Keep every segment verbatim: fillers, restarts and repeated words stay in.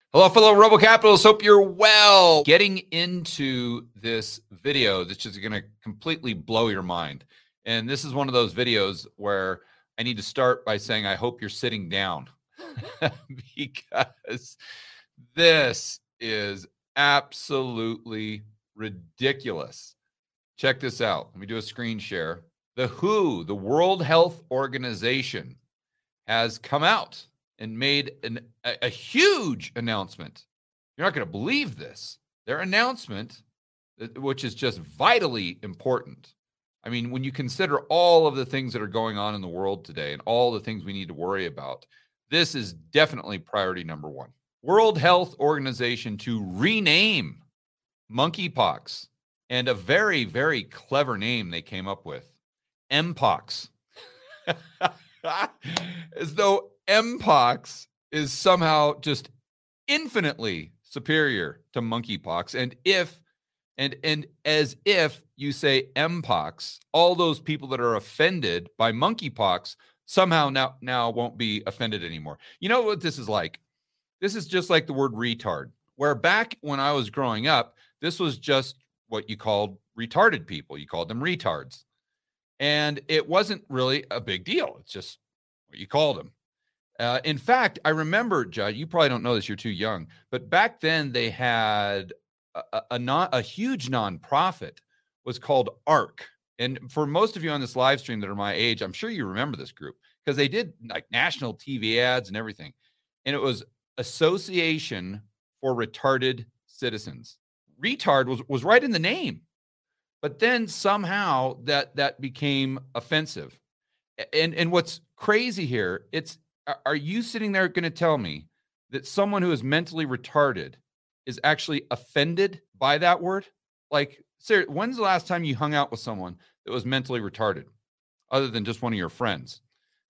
Hello, fellow Robo Capitalists. Hope you're well. Getting into this video that's just going to completely blow your mind. And this is one of those videos where I need to start by saying, I hope you're sitting down because this is absolutely ridiculous. Check this out. Let me do a screen share. The W H O, the World Health Organization, has come out and made an, a, a huge announcement. You're not going to believe this. Their announcement, which is just vitally important. I mean, when you consider all of the things that are going on in the world today and all the things we need to worry about, this is definitely priority number one. World Health Organization to rename monkeypox, and a very, very clever name they came up with, Mpox. As though Mpox is somehow just infinitely superior to monkeypox. And if, and, and as if you say Mpox, all those people that are offended by monkeypox somehow now, now won't be offended anymore. You know what this is like? This is just like the word retard, where back when I was growing up, this was just what you called retarded people. You called them retards. And it wasn't really a big deal. It's just what you called them. Uh, in fact, I remember, Judd, you probably don't know this, you're too young, but back then they had a, a, a, non, a huge nonprofit was called ARC. And for most of you on this live stream that are my age, I'm sure you remember this group because they did like national T V ads and everything. And it was Association for Retarded Citizens. Retard was, was right in the name. But then somehow that that became offensive. And and what's crazy here, it's are you sitting there going to tell me that someone who is mentally retarded is actually offended by that word? Like, sir, when's the last time you hung out with someone that was mentally retarded other than just one of your friends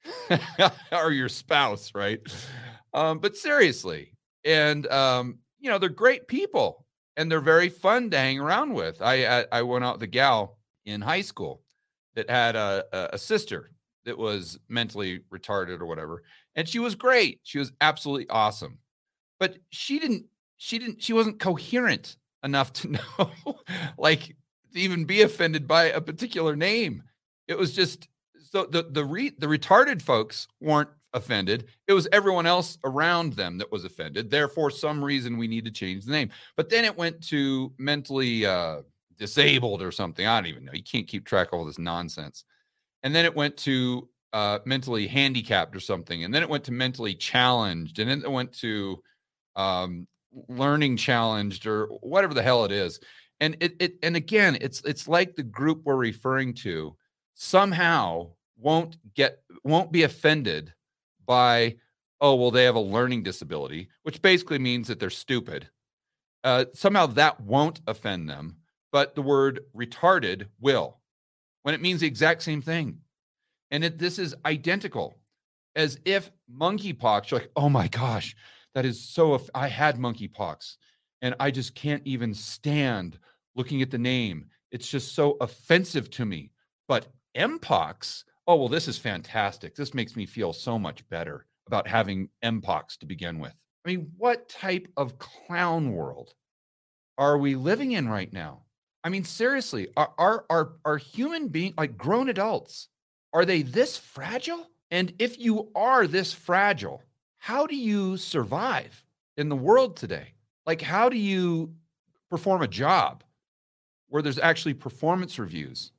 or your spouse, right? Um, but seriously, and, um, you know, they're great people. And they're very fun to hang around with. I I, I went out with a gal in high school that had a, a, a sister that was mentally retarded or whatever. And she was great. She was absolutely awesome. But she didn't, she didn't, she wasn't coherent enough to know, like, to even be offended by a particular name. It was just, so the, the, re, the retarded folks weren't offended. It was everyone else around them that was offended. Therefore, some reason we need to change the name. But then it went to mentally uh, disabled or something. I don't even know. You can't keep track of all this nonsense. And then it went to uh, mentally handicapped or something. And then it went to mentally challenged. And then it went to um, learning challenged or whatever the hell it is. And it, it and again, it's it's like the group we're referring to somehow won't get won't be offended by, oh, well, they have a learning disability, which basically means that they're stupid. Uh, somehow that won't offend them, but the word retarded will, when it means the exact same thing. And it, this is identical, as if monkeypox, you're like, oh my gosh, that is so, aff- I had monkeypox, and I just can't even stand looking at the name. It's just so offensive to me. But Mpox, oh, well, this is fantastic. This makes me feel so much better about having Mpox to begin with. I mean, what type of clown world are we living in right now? I mean, seriously, are, are, are, are human beings, like grown adults, are they this fragile? And if you are this fragile, how do you survive in the world today? Like, how do you perform a job where there's actually performance reviews?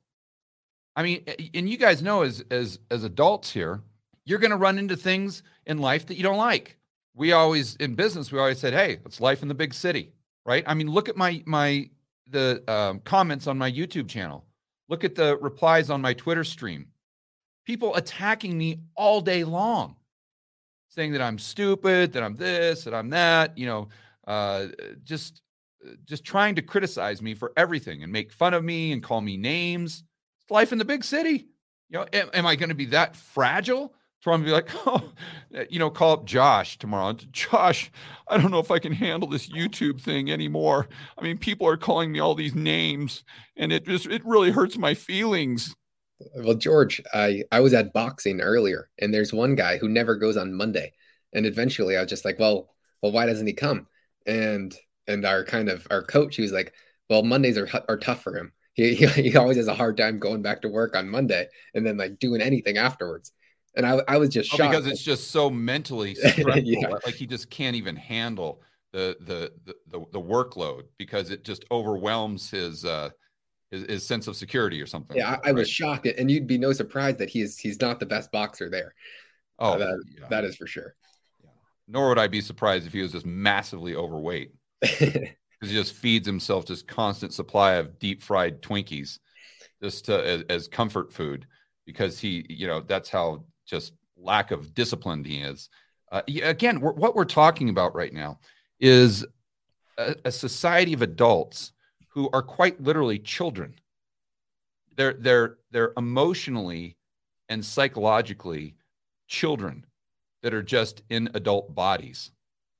I mean, and you guys know as as as adults here, you're going to run into things in life that you don't like. We always, in business, we always said, hey, it's life in the big city, right? I mean, look at my my the um, comments on my YouTube channel. Look at the replies on my Twitter stream. People attacking me all day long, saying that I'm stupid, that I'm this, that I'm that, you know, uh, just just trying to criticize me for everything and make fun of me and call me names. Life in the big city. You know, am, am I going to be that fragile to I'm be like, oh, you know, call up Josh tomorrow. Josh, I don't know if I can handle this YouTube thing anymore. I mean, people are calling me all these names, and it just it really hurts my feelings. Well, George, I I was at boxing earlier, and there's one guy who never goes on Monday, and eventually I was just like, well, well, why doesn't he come? And and our kind of our coach, he was like, well, Mondays are are tough for him. He, he he always has a hard time going back to work on Monday and then like doing anything afterwards. And I I was just Oh, shocked. because it's just so mentally stressful. Yeah. Like he just can't even handle the the the the, the workload because it just overwhelms his uh his, his sense of security or something. Yeah, like that, I, I was right? shocked, and you'd be no surprise that he's he's not the best boxer there. Uh, Oh, that yeah. that is for sure. Yeah. Nor would I be surprised if he was just massively overweight because he just feeds himself just constant supply of deep fried Twinkies just to, as, as comfort food because he, you know, that's how just lack of discipline he is. Uh, again, we're, what we're talking about right now is a, a society of adults who are quite literally children. They're they're they're emotionally and psychologically children that are just in adult bodies.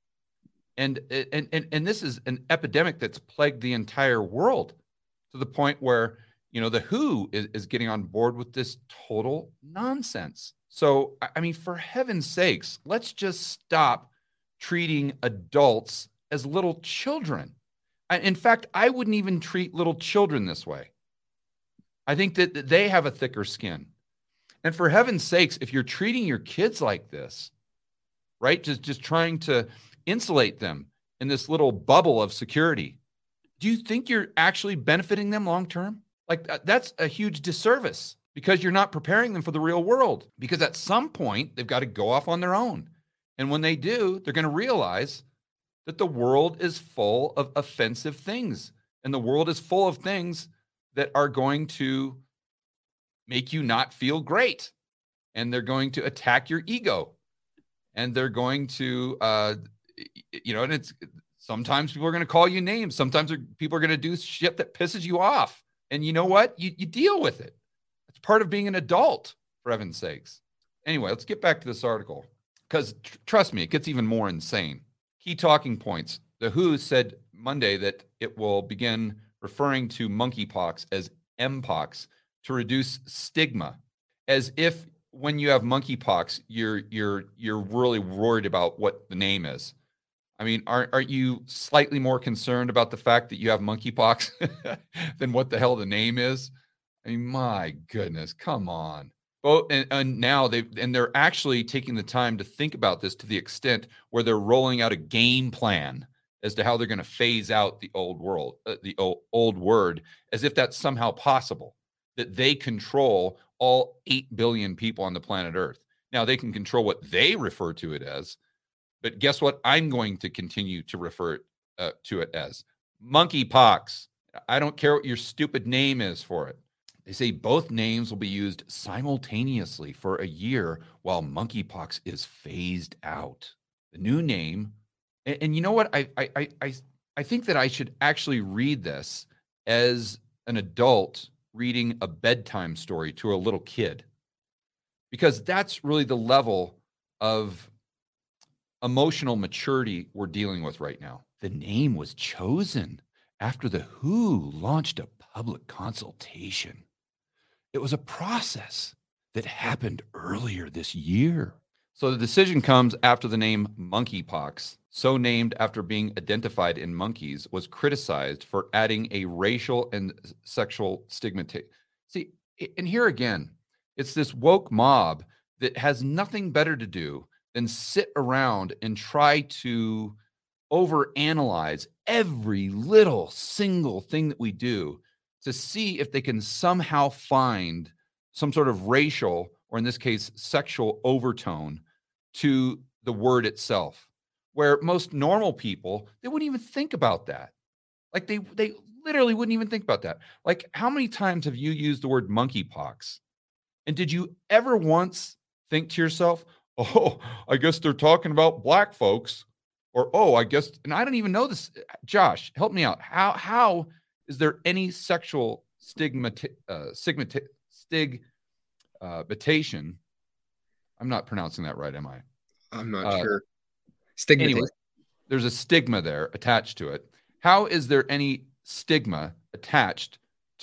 And and and and this is an epidemic that's plagued the entire world to the point where, you know, the W H O is, is getting on board with this total nonsense. So, I mean, for heaven's sakes, let's just stop treating adults as little children. In fact, I wouldn't even treat little children this way. I think that they have a thicker skin. And for heaven's sakes, if you're treating your kids like this, right, just, just trying to insulate them in this little bubble of security, do you think you're actually benefiting them long term? Like, that's a huge disservice because you're not preparing them for the real world. Because at some point, they've got to go off on their own. And when they do, they're going to realize that the world is full of offensive things. And the world is full of things that are going to make you not feel great. And they're going to attack your ego. And they're going to, uh, you know, and it's sometimes people are going to call you names. Sometimes people are going to do shit that pisses you off. And you know what? You, you deal with it. It's part of being an adult, for heaven's sakes. Anyway, let's get back to this article because tr- trust me, it gets even more insane. Key talking points. The W H O said Monday that it will begin referring to monkeypox as Mpox to reduce stigma, as if when you have monkeypox, you're you're you're really worried about what the name is. I mean, aren't aren't you slightly more concerned about the fact that you have monkeypox than what the hell the name is? I mean, my goodness, come on. Well, and, and now they and they're actually taking the time to think about this to the extent where they're rolling out a game plan as to how they're going to phase out the old world, uh, the old, old word, as if that's somehow possible, that they control all eight billion people on the planet Earth. Now, they can control what they refer to it as, but guess what? I'm going to continue to refer uh, to it as monkeypox. I don't care what your stupid name is for it. They say both names will be used simultaneously for a year while monkeypox is phased out. The new name, and, and you know what? I, I I I think that I should actually read this as an adult reading a bedtime story to a little kid, because that's really the level of emotional maturity we're dealing with right now. The name was chosen after the W H O launched a public consultation. It was a process that happened earlier this year. So the decision comes after the name monkeypox, so named after being identified in monkeys, was criticized for adding a racial and sexual stigmatization. See, and here again, it's this woke mob that has nothing better to do than sit around and try to overanalyze every little single thing that we do to see if they can somehow find some sort of racial, or in this case, sexual overtone to the word itself, where most normal people, they wouldn't even think about that. Like they, they literally wouldn't even think about that. Like, how many times have you used the word monkeypox? And did you ever once think to yourself, oh, I guess they're talking about black folks, or, oh, I guess, and I don't even know this. Josh, help me out. How, how is there any sexual stigma, uh, stigma, stig, uh, batation? I'm not pronouncing that right, am I? I'm not uh, sure. Stigmatization. Anyway, there's a stigma there attached to it. How is there any stigma attached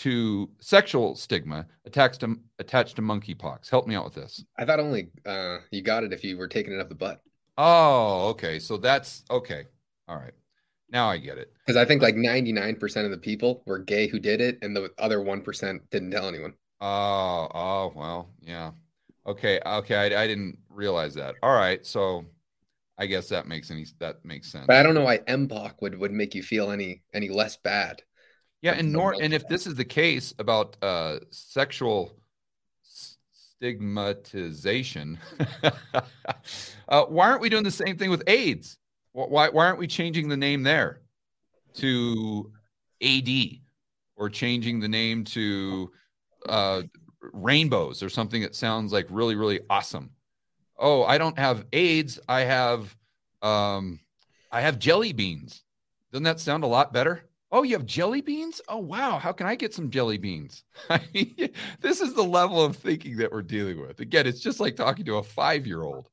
to sexual stigma attached to attached to monkeypox? Help me out with this. I thought only uh, you got it if you were taking it up the butt. Oh, okay. So that's okay. All right. Now I get it. Because I think like ninety-nine percent of the people were gay who did it, and the other one percent didn't tell anyone. Oh, oh, well, yeah. Okay, okay. I, I didn't realize that. All right. So I guess that makes any that makes sense. But I don't know why M P O C would, would make you feel any any less bad. Yeah, of and the nor and if monkeypox. this is the case about uh sexual s- stigmatization, uh, why aren't we doing the same thing with AIDS? Wh- Why why aren't we changing the name there to A D or changing the name to uh rainbows or something that sounds like really really awesome? Oh, I don't have AIDS, I have um I have jelly beans. Doesn't that sound a lot better? Oh, you have jelly beans? Oh, wow. How can I get some jelly beans? I mean, this is the level of thinking that we're dealing with. Again, it's just like talking to a five-year-old.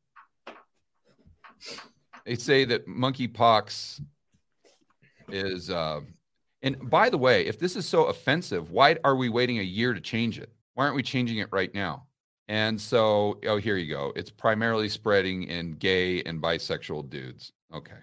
They say that monkeypox is, uh, and by the way, if this is so offensive, why are we waiting a year to change it? Why aren't we changing it right now? And so, oh, here you go. It's primarily spreading in gay and bisexual dudes. Okay.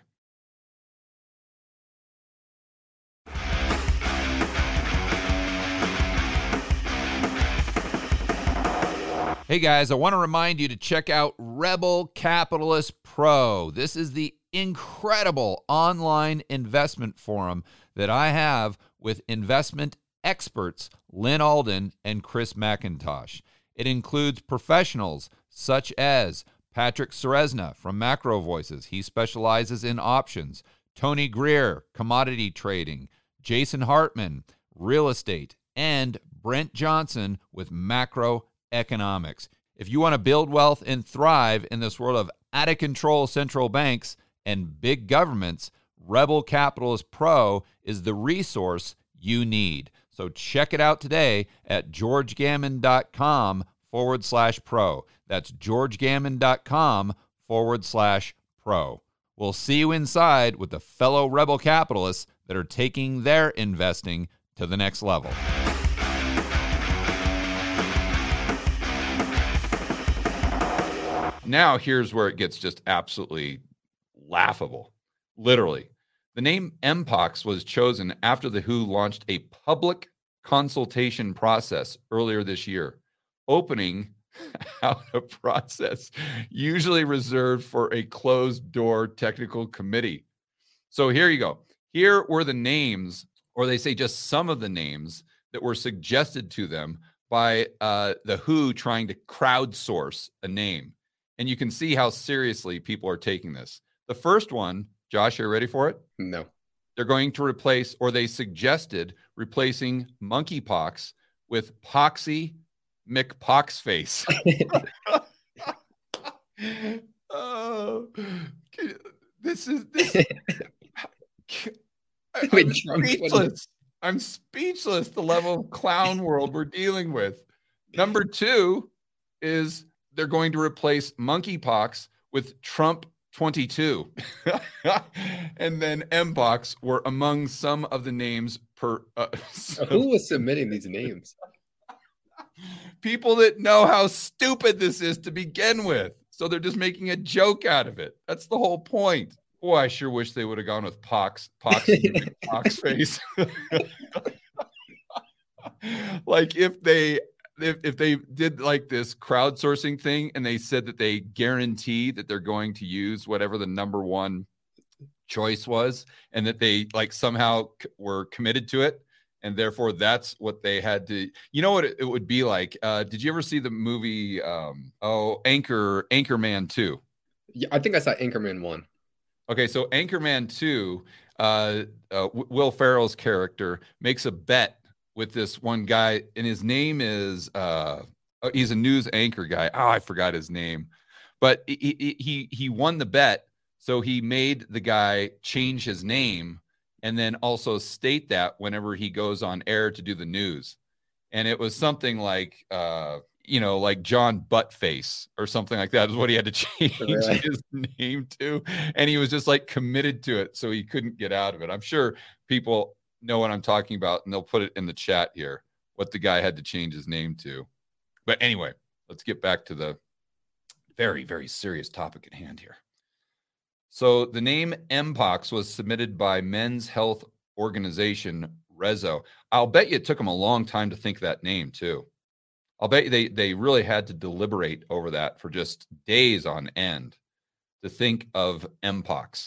Hey guys, I want to remind you to check out Rebel Capitalist Pro. This is the incredible online investment forum that I have with investment experts Lynn Alden and Chris McIntosh. It includes professionals such as Patrick Ceresna from Macro Voices. He specializes in options. Tony Greer, commodity trading. Jason Hartman, real estate. And Brent Johnson with macro economics. If you want to build wealth and thrive in this world of out-of-control central banks and big governments, Rebel Capitalist Pro is the resource you need. So check it out today at georgegammon.com forward slash pro. That's georgegammon.com forward slash pro. We'll see you inside with the fellow Rebel capitalists that are taking their investing to the next level. Now, here's where it gets just absolutely laughable. Literally, the name Mpox was chosen after the W H O launched a public consultation process earlier this year, opening out a process usually reserved for a closed-door technical committee. So here you go. Here were the names, or they say just some of the names that were suggested to them by uh, the W H O trying to crowdsource a name. And you can see how seriously people are taking this. The first one, Josh, are you ready for it? No. They're going to replace, or they suggested replacing monkeypox with Poxy McPoxface. Oh, this is this. I'm speechless. I'm speechless. The level of clown world we're dealing with. Number two is they're going to replace monkeypox with Trump twenty-two. And then Mpox were among some of the names per. Uh, so Who was submitting these names? people that know how stupid this is to begin with. So they're just making a joke out of it. That's the whole point. Boy, I sure wish they would have gone with Pox, Pox, Pox face. Like if they if, if they did like this crowdsourcing thing and they said that they guarantee that they're going to use whatever the number one choice was and that they like somehow were committed to it. And therefore, that's what they had to. You know what it, it would be like? Uh, did you ever see the movie? Um, oh, Anchor Anchorman two. Yeah, I think I saw Anchorman one. Okay, so Anchorman two, uh, uh, Will Ferrell's character makes a bet with this one guy, and his name is uh, oh, he's a news anchor guy. Oh, I forgot his name, but he he he won the bet, so he made the guy change his name. And then also state that whenever he goes on air to do the news. And it was something like, uh, you know, like John Buttface or something like that is what he had to change really? his name to. And he was just like committed to it. So he couldn't get out of it. I'm sure people know what I'm talking about and they'll put it in the chat here, what the guy had to change his name to. But anyway, let's get back to the very, very serious topic at hand here. So the name Mpox was submitted by Men's Health Organization, Rezo. I'll bet you it took them a long time to think of that name too. I'll bet you they, they really had to deliberate over that for just days on end to think of Mpox.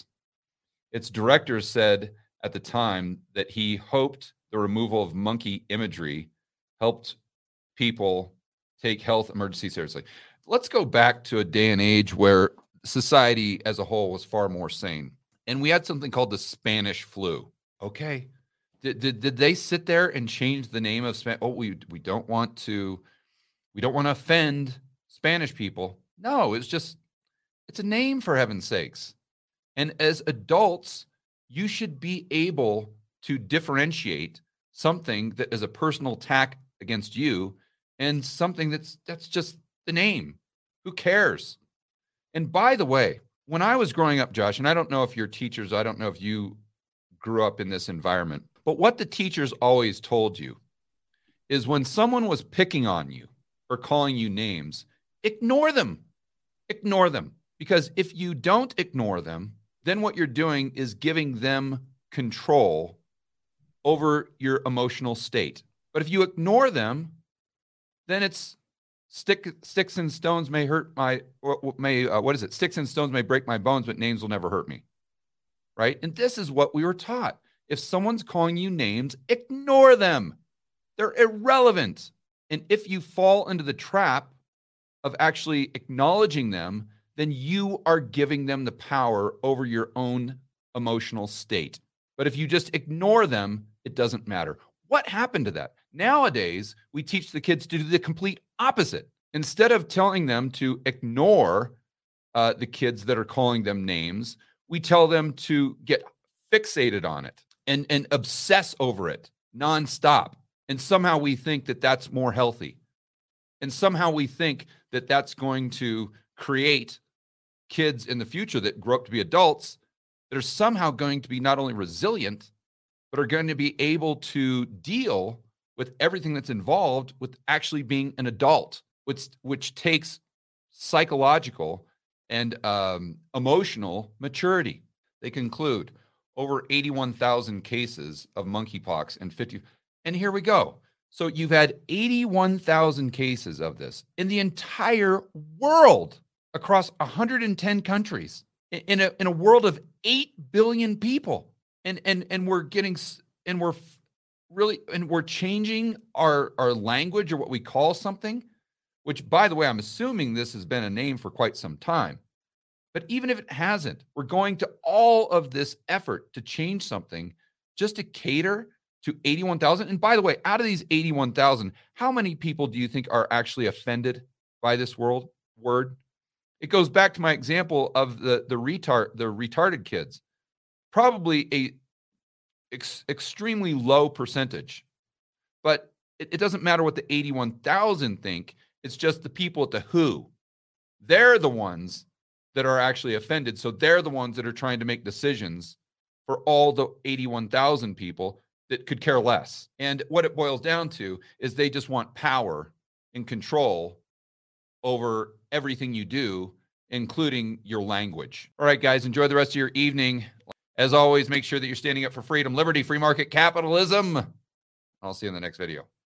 Its director said at the time that he hoped the removal of monkey imagery helped people take health emergency seriously. Let's go back to a day and age where society as a whole was far more sane. And we had something called the Spanish flu. Okay. Did, did, did they sit there and change the name of Spanish? Oh, we, we don't want to, we don't want to offend Spanish people. No, it's just, it's a name, for heaven's sakes. And as adults, you should be able to differentiate something that is a personal attack against you and something that's that's just the name. Who cares? And by the way, when I was growing up, Josh, and I don't know if you're teachers, I don't know if you grew up in this environment, but what the teachers always told you is when someone was picking on you or calling you names, ignore them. Ignore them. Because if you don't ignore them, then what you're doing is giving them control over your emotional state. But if you ignore them, then it's stick, sticks and stones may hurt my, or may, uh, what is it? Sticks and stones may break my bones, but names will never hurt me. Right? And this is what we were taught. If someone's calling you names, ignore them. They're irrelevant. And if you fall into the trap of actually acknowledging them, then you are giving them the power over your own emotional state. But if you just ignore them, it doesn't matter. What happened to that? Nowadays, we teach the kids to do the complete opposite. Instead of telling them to ignore uh, the kids that are calling them names, we tell them to get fixated on it and, and obsess over it nonstop. And somehow we think that that's more healthy. And somehow we think that that's going to create kids in the future that grow up to be adults that are somehow going to be not only resilient, but are going to be able to deal with everything that's involved with actually being an adult, which, which takes psychological and um, emotional maturity. They conclude over eighty-one thousand cases of monkeypox and fifty. And here we go. So you've had eighty-one thousand cases of this in the entire world across one hundred ten countries in a, in a world of eight billion people. And, and, and we're getting, and we're really, and we're changing our, our language or what we call something, which, by the way, I'm assuming this has been a name for quite some time. But even if it hasn't, we're going to all of this effort to change something just to cater to eighty-one thousand. And by the way, out of these eighty-one thousand, how many people do you think are actually offended by this world word? It goes back to my example of the, the retard, the retarded kids. Probably a ex, extremely low percentage. But it, it doesn't matter what the eighty-one thousand think. It's just the people at the W H O. They're the ones that are actually offended. So they're the ones that are trying to make decisions for all the eighty-one thousand people that could care less. And what it boils down to is they just want power and control over everything you do, including your language. All right, guys, enjoy the rest of your evening. As always, make sure that you're standing up for freedom, liberty, free market capitalism. I'll see you in the next video.